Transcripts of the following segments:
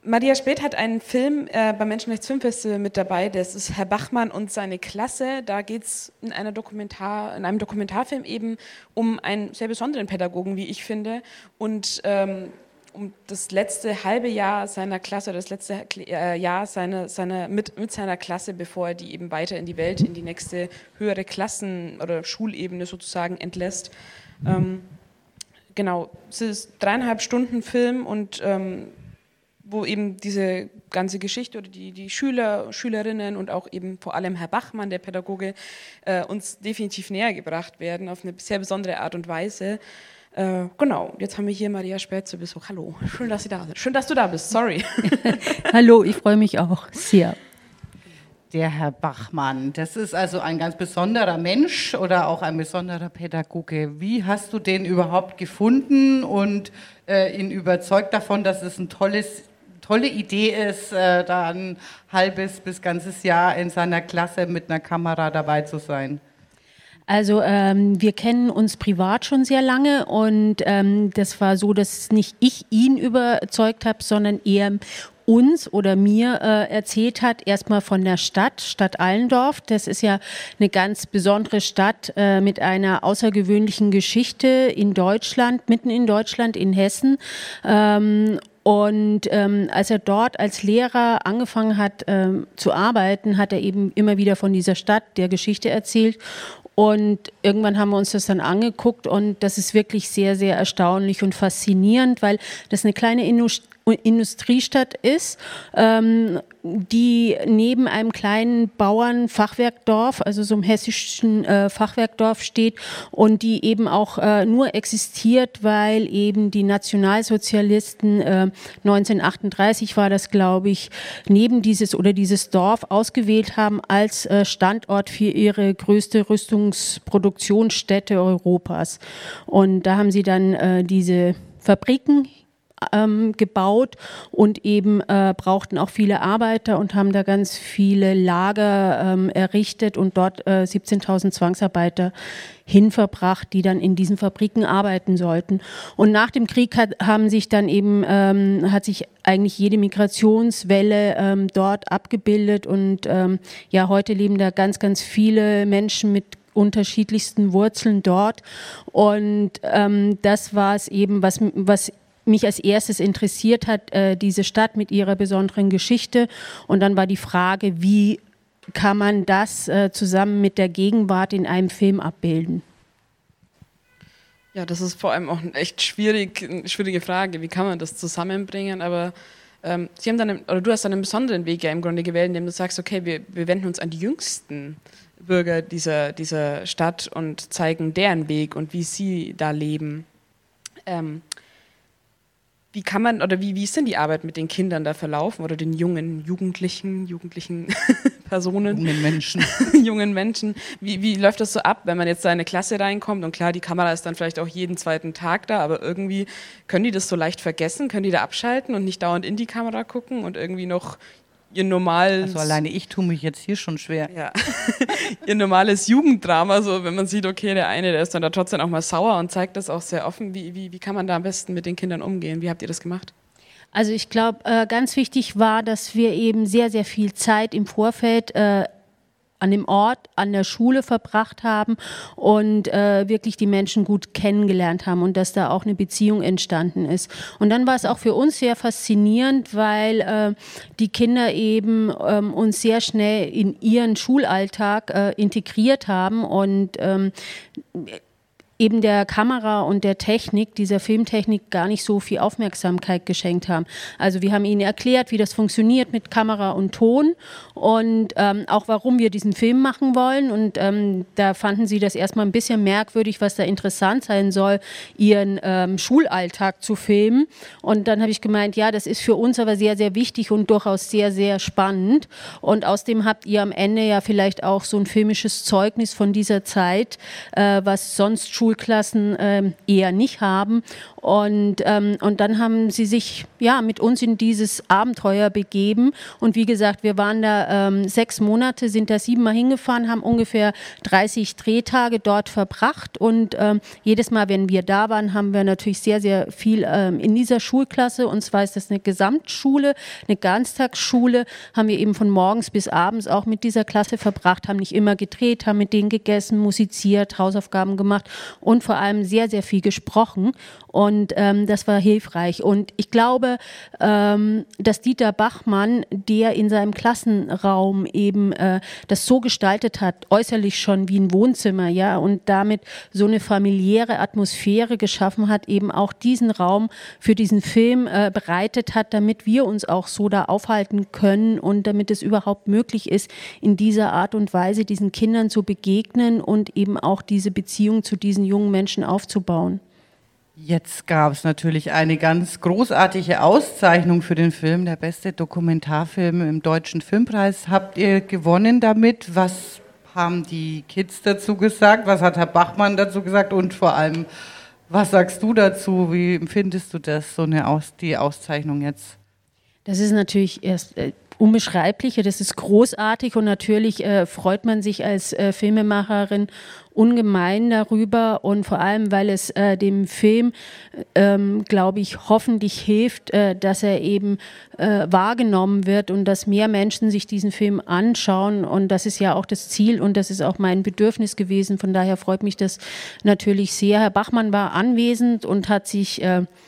Maria Späth hat einen Film beim Menschenrechtsfilmfestival mit dabei, das ist Herr Bachmann und seine Klasse. Da geht es in einem Dokumentarfilm eben um einen sehr besonderen Pädagogen, wie ich finde, und um das letzte halbe Jahr seiner Klasse, das letzte Jahr mit seiner Klasse, bevor er die eben weiter in die Welt, in die nächste höhere Klassen- oder Schulebene sozusagen entlässt. Genau, es ist 3,5 Stunden Film und wo eben diese ganze Geschichte oder die Schüler, Schülerinnen und auch eben vor allem Herr Bachmann, der Pädagoge, uns definitiv näher gebracht werden auf eine sehr besondere Art und Weise. Genau, jetzt haben wir hier Maria Späth zu Besuch. Hallo, schön, dass Sie da sind. Schön, dass du da bist, sorry. Hallo, ich freue mich auch sehr. Der Herr Bachmann, das ist also ein ganz besonderer Mensch oder auch ein besonderer Pädagoge. Wie hast du den überhaupt gefunden und ihn überzeugt davon, dass es eine tolle Idee ist, da ein halbes bis ganzes Jahr in seiner Klasse mit einer Kamera dabei zu sein? Also wir kennen uns privat schon sehr lange und das war so, dass nicht ich ihn überzeugt habe, sondern er uns oder mir erzählt hat, erstmal von der Stadt Allendorf. Das ist ja eine ganz besondere Stadt mit einer außergewöhnlichen Geschichte in Deutschland, mitten in Deutschland, in Hessen. Und als er dort als Lehrer angefangen hat zu arbeiten, hat er eben immer wieder von dieser Stadt, der Geschichte erzählt. Und irgendwann haben wir uns das dann angeguckt und das ist wirklich sehr, sehr erstaunlich und faszinierend, weil das eine kleine Industriestadt ist, die neben einem kleinen Bauernfachwerkdorf, also so einem hessischen Fachwerkdorf steht und die eben auch nur existiert, weil eben die Nationalsozialisten 1938 war das, glaube ich, neben dieses Dorf ausgewählt haben als Standort für ihre größte Rüstungsproduktionsstätte Europas. Und da haben sie dann diese Fabriken gebaut und eben brauchten auch viele Arbeiter und haben da ganz viele Lager errichtet und dort 17.000 Zwangsarbeiter hinverbracht, die dann in diesen Fabriken arbeiten sollten. Und nach dem Krieg hat sich eigentlich jede Migrationswelle dort abgebildet und ja, heute leben da ganz, ganz viele Menschen mit unterschiedlichsten Wurzeln dort und das war es eben, was mich als erstes interessiert hat, diese Stadt mit ihrer besonderen Geschichte. Und dann war die Frage, wie kann man das zusammen mit der Gegenwart in einem Film abbilden? Ja, das ist vor allem auch eine echt schwierige Frage. Wie kann man das zusammenbringen? Aber Sie haben du hast dann einen besonderen Weg ja im Grunde gewählt, indem du sagst, okay, wir wenden uns an die jüngsten Bürger dieser Stadt und zeigen deren Weg und wie sie da leben. Wie kann man, oder wie ist denn die Arbeit mit den Kindern da verlaufen oder den jugendlichen Personen? Jungen Menschen. Wie läuft das so ab, wenn man jetzt da in eine Klasse reinkommt und klar, die Kamera ist dann vielleicht auch jeden zweiten Tag da, aber irgendwie können die das so leicht vergessen? Können die da abschalten und nicht dauernd in die Kamera gucken und irgendwie noch ihr normales... Also alleine ich tue mich jetzt hier schon schwer. Ja, ihr normales Jugenddrama, so wenn man sieht, okay, der ist dann da trotzdem auch mal sauer und zeigt das auch sehr offen. Wie kann man da am besten mit den Kindern umgehen? Wie habt ihr das gemacht? Also ich glaube, ganz wichtig war, dass wir eben sehr, sehr viel Zeit im Vorfeld an dem Ort, an der Schule verbracht haben und wirklich die Menschen gut kennengelernt haben und dass da auch eine Beziehung entstanden ist. Und dann war es auch für uns sehr faszinierend, weil die Kinder eben uns sehr schnell in ihren Schulalltag integriert haben und eben der Kamera und der Technik, dieser Filmtechnik, gar nicht so viel Aufmerksamkeit geschenkt haben. Also wir haben ihnen erklärt, wie das funktioniert mit Kamera und Ton und auch warum wir diesen Film machen wollen. Und da fanden sie das erstmal ein bisschen merkwürdig, was da interessant sein soll, ihren Schulalltag zu filmen. Und dann habe ich gemeint, ja, das ist für uns aber sehr, sehr wichtig und durchaus sehr, sehr spannend. Und außerdem habt ihr am Ende ja vielleicht auch so ein filmisches Zeugnis von dieser Zeit, was sonst Schulklassen eher nicht haben. Und dann haben sie sich mit uns in dieses Abenteuer begeben. Und wie gesagt, wir waren da 6 Monate, sind da 7-mal hingefahren, haben ungefähr 30 Drehtage dort verbracht. Und jedes Mal, wenn wir da waren, haben wir natürlich sehr, sehr viel in dieser Schulklasse. Und zwar ist das eine Gesamtschule, eine Ganztagsschule, haben wir eben von morgens bis abends auch mit dieser Klasse verbracht, haben nicht immer gedreht, haben mit denen gegessen, musiziert, Hausaufgaben gemacht und vor allem sehr, sehr viel gesprochen. Und das war hilfreich. Und ich glaube, dass Dieter Bachmann, der in seinem Klassenraum eben das so gestaltet hat, äußerlich schon wie ein Wohnzimmer, ja, und damit so eine familiäre Atmosphäre geschaffen hat, eben auch diesen Raum für diesen Film bereitet hat, damit wir uns auch so da aufhalten können und damit es überhaupt möglich ist, in dieser Art und Weise diesen Kindern zu begegnen und eben auch diese Beziehung zu diesen jungen Menschen aufzubauen. Jetzt gab es natürlich eine ganz großartige Auszeichnung für den Film, der beste Dokumentarfilm im Deutschen Filmpreis. Habt ihr gewonnen damit? Was haben die Kids dazu gesagt? Was hat Herr Bachmann dazu gesagt? Und vor allem, was sagst du dazu? Wie empfindest du das, die Auszeichnung jetzt? Das ist natürlich erst unbeschreiblich, das ist großartig und natürlich freut man sich als Filmemacherin ungemein darüber und vor allem, weil es dem Film, glaube ich, hoffentlich hilft, dass er eben wahrgenommen wird und dass mehr Menschen sich diesen Film anschauen und das ist ja auch das Ziel und das ist auch mein Bedürfnis gewesen, von daher freut mich das natürlich sehr. Herr Bachmann war anwesend und hat sich,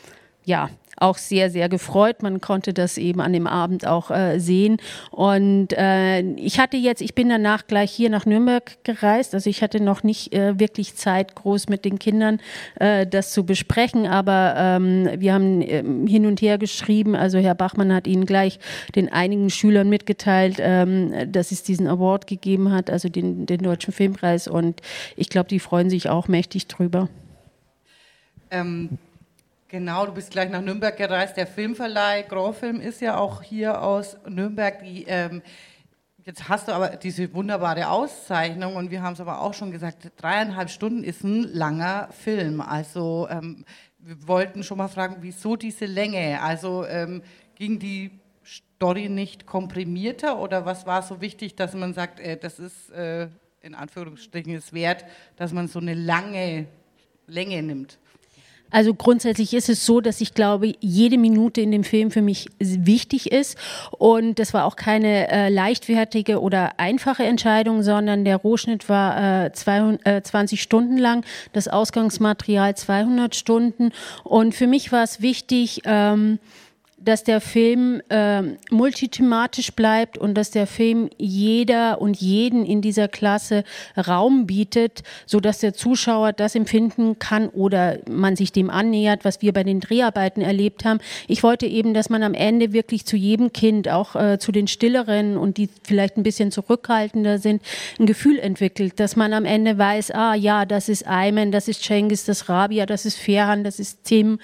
auch sehr, sehr gefreut. Man konnte das eben an dem Abend auch sehen. Und ich bin danach gleich hier nach Nürnberg gereist. Also ich hatte noch nicht wirklich Zeit, groß mit den Kindern das zu besprechen. Aber wir haben hin und her geschrieben. Also Herr Bachmann hat Ihnen gleich den einigen Schülern mitgeteilt, dass es diesen Award gegeben hat, also den Deutschen Filmpreis. Und ich glaube, die freuen sich auch mächtig drüber. Genau, du bist gleich nach Nürnberg gereist. Der Filmverleih Grofilm ist ja auch hier aus Nürnberg. Jetzt hast du aber diese wunderbare Auszeichnung und wir haben es aber auch schon gesagt, 3,5 Stunden ist ein langer Film. Also wir wollten schon mal fragen, wieso diese Länge? Also ging die Story nicht komprimierter oder was war so wichtig, dass man sagt, das ist in Anführungsstrichen es wert, dass man so eine lange Länge nimmt? Also grundsätzlich ist es so, dass ich glaube, jede Minute in dem Film für mich wichtig ist und das war auch keine leichtfertige oder einfache Entscheidung, sondern der Rohschnitt war 20 Stunden lang, das Ausgangsmaterial 200 Stunden und für mich war es wichtig, dass der Film multithematisch bleibt und dass der Film jeder und jeden in dieser Klasse Raum bietet, sodass der Zuschauer das empfinden kann oder man sich dem annähert, was wir bei den Dreharbeiten erlebt haben. Ich wollte eben, dass man am Ende wirklich zu jedem Kind, auch zu den Stilleren und die vielleicht ein bisschen zurückhaltender sind, ein Gefühl entwickelt, dass man am Ende weiß, das ist Ayman, das ist Cengiz, das ist Rabia, das ist Ferhan, das ist Tim,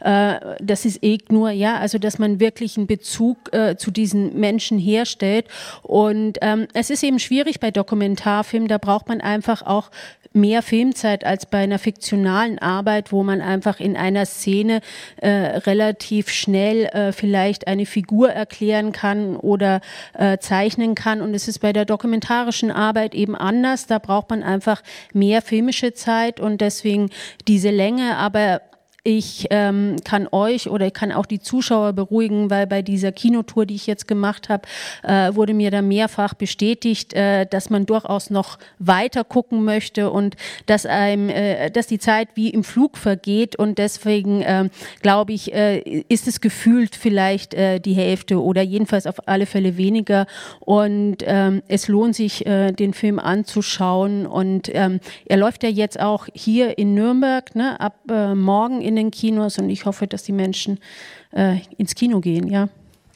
das ist Ilknur, also dass man wirklich einen Bezug zu diesen Menschen herstellt. Und es ist eben schwierig bei Dokumentarfilmen, da braucht man einfach auch mehr Filmzeit als bei einer fiktionalen Arbeit, wo man einfach in einer Szene relativ schnell vielleicht eine Figur erklären kann oder zeichnen kann. Und es ist bei der dokumentarischen Arbeit eben anders. Da braucht man einfach mehr filmische Zeit und deswegen diese Länge. Aber ich kann euch oder ich kann auch die Zuschauer beruhigen, weil bei dieser Kinotour, die ich jetzt gemacht habe, wurde mir da mehrfach bestätigt, dass man durchaus noch weiter gucken möchte und dass die Zeit wie im Flug vergeht und deswegen glaube ich, ist es gefühlt vielleicht die Hälfte oder jedenfalls auf alle Fälle weniger und es lohnt sich, den Film anzuschauen und er läuft ja jetzt auch hier in Nürnberg, ne, ab morgen in den Kinos und ich hoffe, dass die Menschen ins Kino gehen, ja.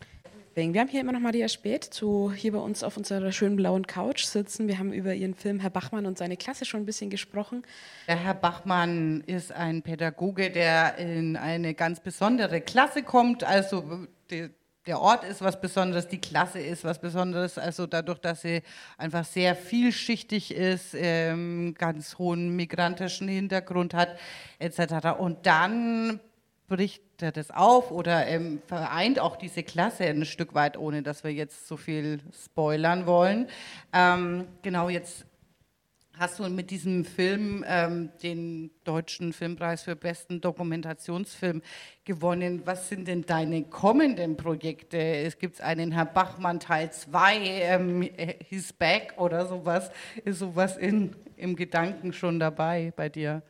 Wir haben hier immer noch Maria Späth, hier bei uns auf unserer schönen blauen Couch sitzen. Wir haben über ihren Film Herr Bachmann und seine Klasse schon ein bisschen gesprochen. Der Herr Bachmann ist ein Pädagoge, der in eine ganz besondere Klasse kommt, also der Ort ist was Besonderes, die Klasse ist was Besonderes, also dadurch, dass sie einfach sehr vielschichtig ist, ganz hohen migrantischen Hintergrund hat, etc. Und dann bricht er das auf oder vereint auch diese Klasse ein Stück weit, ohne dass wir jetzt so viel spoilern wollen. Genau, jetzt hast du mit diesem Film den Deutschen Filmpreis für besten Dokumentationsfilm gewonnen. Was sind denn deine kommenden Projekte? Es gibt einen Herr Bachmann Teil 2, He's Back oder sowas. Ist sowas im Gedanken schon dabei bei dir?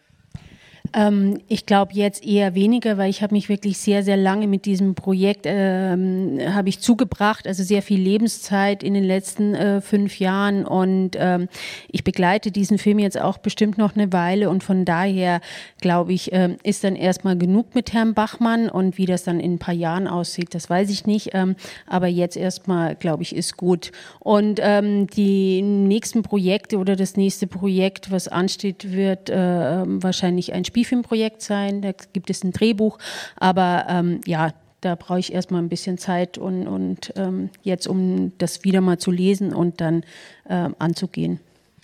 Ich glaube jetzt eher weniger, weil ich habe mich wirklich sehr, sehr lange mit diesem Projekt habe ich zugebracht, also sehr viel Lebenszeit in den letzten 5 Jahren und ich begleite diesen Film jetzt auch bestimmt noch eine Weile und von daher glaube ich, ist dann erstmal genug mit Herrn Bachmann und wie das dann in ein paar Jahren aussieht, das weiß ich nicht, aber jetzt erstmal glaube ich ist gut und die nächsten Projekte oder das nächste Projekt, was ansteht, wird wahrscheinlich ein Spielfilmprojekt sein, da gibt es ein Drehbuch, aber ja, da brauche ich erstmal ein bisschen Zeit und jetzt, um das wieder mal zu lesen und dann anzugehen.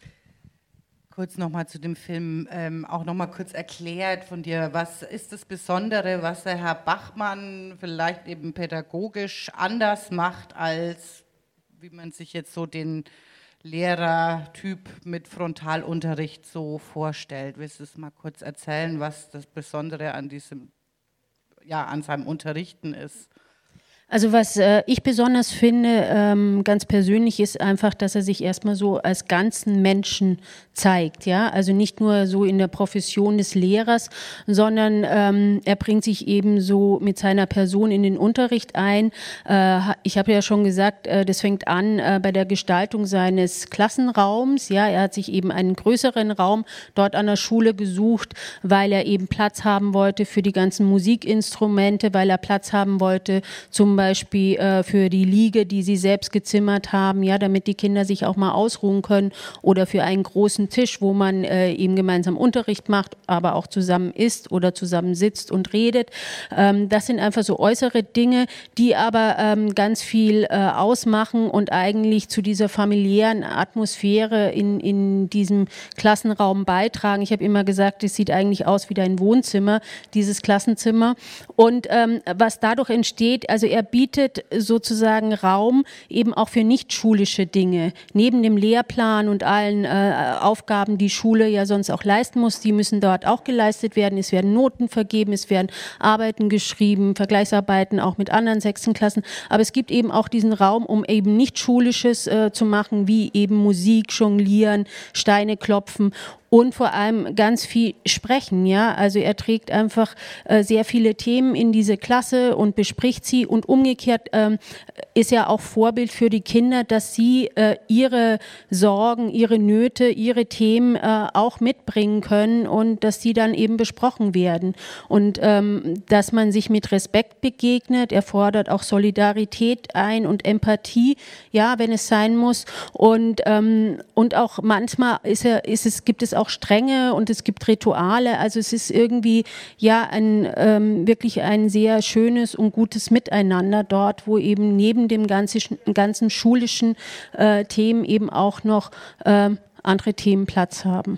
Kurz nochmal zu dem Film, auch nochmal kurz erklärt von dir, was ist das Besondere, was der Herr Bachmann vielleicht eben pädagogisch anders macht, als wie man sich jetzt so den Lehrertyp mit Frontalunterricht so vorstellt. Willst du es mal kurz erzählen, was das Besondere an diesem, ja, an seinem Unterrichten ist? Also was ich besonders finde, ganz persönlich, ist einfach, dass er sich erstmal so als ganzen Menschen zeigt, ja, also nicht nur so in der Profession des Lehrers, sondern er bringt sich eben so mit seiner Person in den Unterricht ein. Ich habe ja schon gesagt, das fängt an bei der Gestaltung seines Klassenraums, ja, er hat sich eben einen größeren Raum dort an der Schule gesucht, weil er eben Platz haben wollte für die ganzen Musikinstrumente, weil er Platz haben wollte zum Beispiel für die Liege, die sie selbst gezimmert haben, ja, damit die Kinder sich auch mal ausruhen können oder für einen großen Tisch, wo man eben gemeinsam Unterricht macht, aber auch zusammen isst oder zusammen sitzt und redet. Das sind einfach so äußere Dinge, die aber ganz viel ausmachen und eigentlich zu dieser familiären Atmosphäre in diesem Klassenraum beitragen. Ich habe immer gesagt, es sieht eigentlich aus wie dein Wohnzimmer, dieses Klassenzimmer. Und was dadurch entsteht, also er bietet sozusagen Raum eben auch für nicht-schulische Dinge. Neben dem Lehrplan und allen Aufgaben, die Schule ja sonst auch leisten muss, die müssen dort auch geleistet werden. Es werden Noten vergeben, es werden Arbeiten geschrieben, Vergleichsarbeiten auch mit anderen 6. Klassen. Aber es gibt eben auch diesen Raum, um eben nicht-schulisches zu machen, wie eben Musik, Jonglieren, Steine klopfen. Und vor allem ganz viel sprechen, ja. Also er trägt einfach sehr viele Themen in diese Klasse und bespricht sie und umgekehrt ist er auch Vorbild für die Kinder, dass sie ihre Sorgen, ihre Nöte, ihre Themen auch mitbringen können und dass sie dann eben besprochen werden. Und dass man sich mit Respekt begegnet, er fordert auch Solidarität ein und Empathie, ja, wenn es sein muss. Und auch manchmal gibt es auch Strenge und es gibt Rituale, also es ist irgendwie ja wirklich ein sehr schönes und gutes Miteinander dort, wo eben neben dem ganzen schulischen Themen eben auch noch andere Themen Platz haben.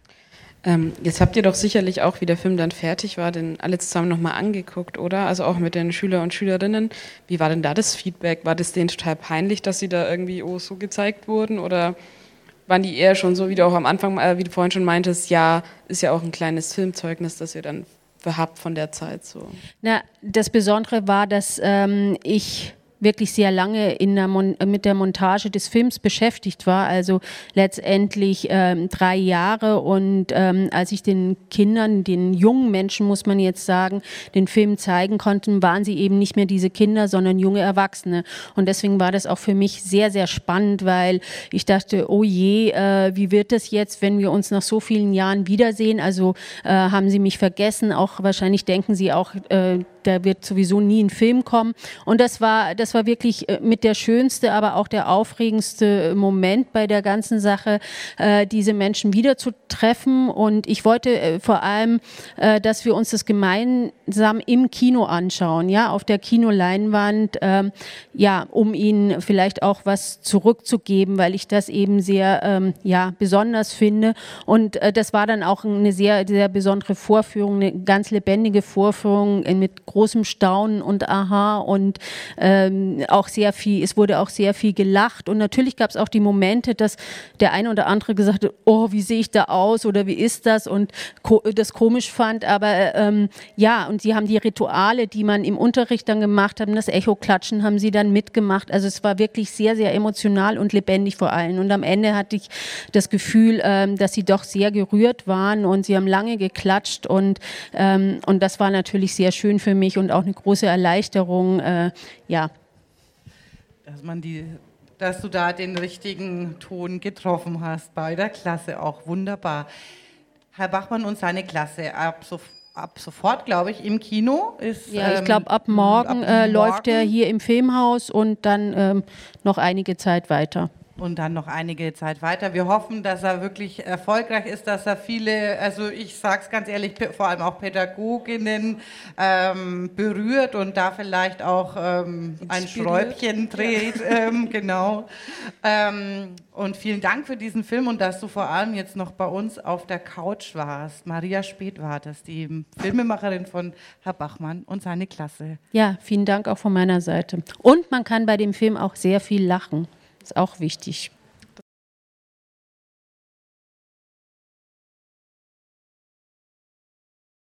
Jetzt habt ihr doch sicherlich auch, wie der Film dann fertig war, den alle zusammen nochmal angeguckt, oder? Also auch mit den Schüler und Schülerinnen. Wie war denn da das Feedback? War das denen total peinlich, dass sie da irgendwie so gezeigt wurden, oder waren die eher schon so, wie du auch am Anfang, wie du vorhin schon meintest, ja, ist ja auch ein kleines Filmzeugnis, das ihr dann habt von der Zeit so? Na, das Besondere war, dass ich wirklich sehr lange mit der Montage des Films beschäftigt war, also letztendlich 3 Jahre und als ich den Kindern, den jungen Menschen, muss man jetzt sagen, den Film zeigen konnte, waren sie eben nicht mehr diese Kinder, sondern junge Erwachsene und deswegen war das auch für mich sehr, sehr spannend, weil ich dachte, oh je, wie wird das jetzt, wenn wir uns nach so vielen Jahren wiedersehen, also haben sie mich vergessen, auch wahrscheinlich denken sie auch, da wird sowieso nie ein Film kommen und das war das war wirklich mit der schönste, aber auch der aufregendste Moment bei der ganzen Sache, diese Menschen wieder zu treffen. Und ich wollte vor allem, dass wir uns das gemeinsam im Kino anschauen, ja, auf der Kinoleinwand, ja, um ihnen vielleicht auch was zurückzugeben, weil ich das eben sehr, ja, besonders finde. Und das war dann auch eine sehr, sehr besondere Vorführung, eine ganz lebendige Vorführung mit großem Staunen und Aha und auch sehr viel, es wurde auch sehr viel gelacht und natürlich gab es auch die Momente, dass der eine oder andere gesagt hat, oh, wie sehe ich da aus oder wie ist das und das komisch fand, aber ja, und sie haben die Rituale, die man im Unterricht dann gemacht hat, das Echo-Klatschen haben sie dann mitgemacht, also es war wirklich sehr, sehr emotional und lebendig vor allem und am Ende hatte ich das Gefühl, dass sie doch sehr gerührt waren und sie haben lange geklatscht und das war natürlich sehr schön für mich und auch eine große Erleichterung, ja. Dass du da den richtigen Ton getroffen hast bei der Klasse, auch wunderbar. Herr Bachmann und seine Klasse, ab sofort, glaube ich, im Kino ist... Ja, ich glaube, ab morgen läuft er hier im Filmhaus und dann noch einige Zeit weiter. Und dann noch einige Zeit weiter. Wir hoffen, dass er wirklich erfolgreich ist, dass er viele, also ich sage es ganz ehrlich, vor allem auch Pädagoginnen berührt und da vielleicht auch ein Schräubchen dreht. Ja. Genau. Und vielen Dank für diesen Film und dass du vor allem jetzt noch bei uns auf der Couch warst. Maria Speth war das, die Filmemacherin von Herr Bachmann und seine Klasse. Ja, vielen Dank auch von meiner Seite. Und man kann bei dem Film auch sehr viel lachen. Ist auch wichtig.